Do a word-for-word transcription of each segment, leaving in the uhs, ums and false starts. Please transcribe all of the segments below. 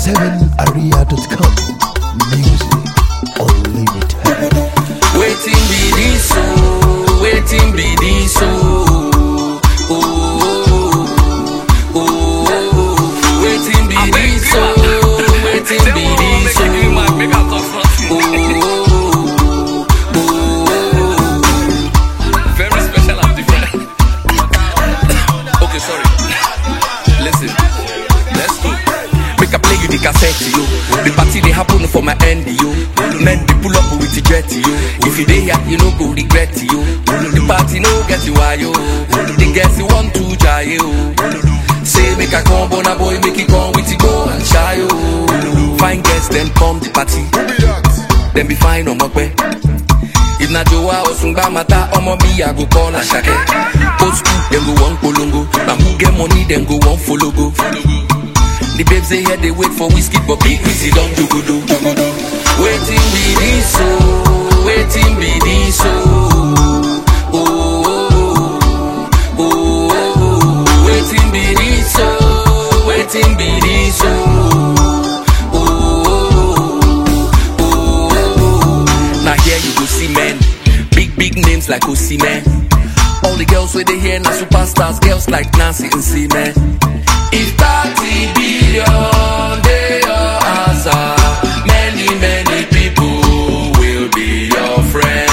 seven area dot com. Music unlimited. Waiting be this so, waiting be this so. Oh, oh, oh, waiting be this so, waiting be this so. Oh, oh, very special and different. Okay, sorry. Listen, let's go. Make a play you the cassette to you. The party they happen for my end you. Men they pull up with the jet to you. If you there, you no go regret to you. The party no get you why you. The girls you want to try you. Say make a combo na boy make it come with you go and shy you. Fine girls then come the party. Then be fine on my way. If na Joa or Sungba Mata or mommy I go call a shake. Old school then go one polongo. Now who get money then go one follow go. The babes they here they wait for whiskey but big easy don't do do. Waiting be this so, waiting be this so. Oh, oh, oh, waiting be this so, waiting be this so. Oh, oh, now here you go see men, big big names like Osimhen. All the girls where they here now superstars, girls like Nancy and C-Man. If thirty billion they your answer, many many people will be your friend.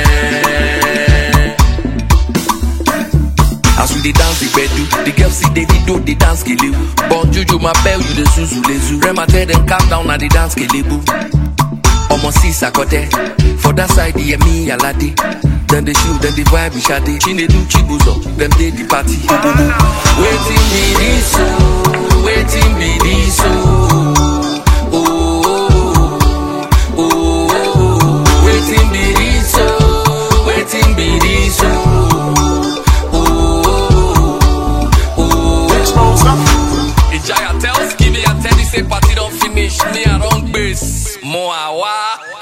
As we dey dance the bedu, the girls see Davido they dance kelebu. Bon Juju my bell you the zuzu lezu. Rema tell them calm down now they dance kelebu. Omo see sakote, for that side the me alade. Then they shoot, then they vibe with Shade. Chinedu Chibuzo, them day the party. Waiting be this so, waiting be this so. Oh, oh, oh, waiting be this so, waiting be this so. Oh, oh, Ijaya tells, give me a teddy say party don't finish. Me I don't base, more awa.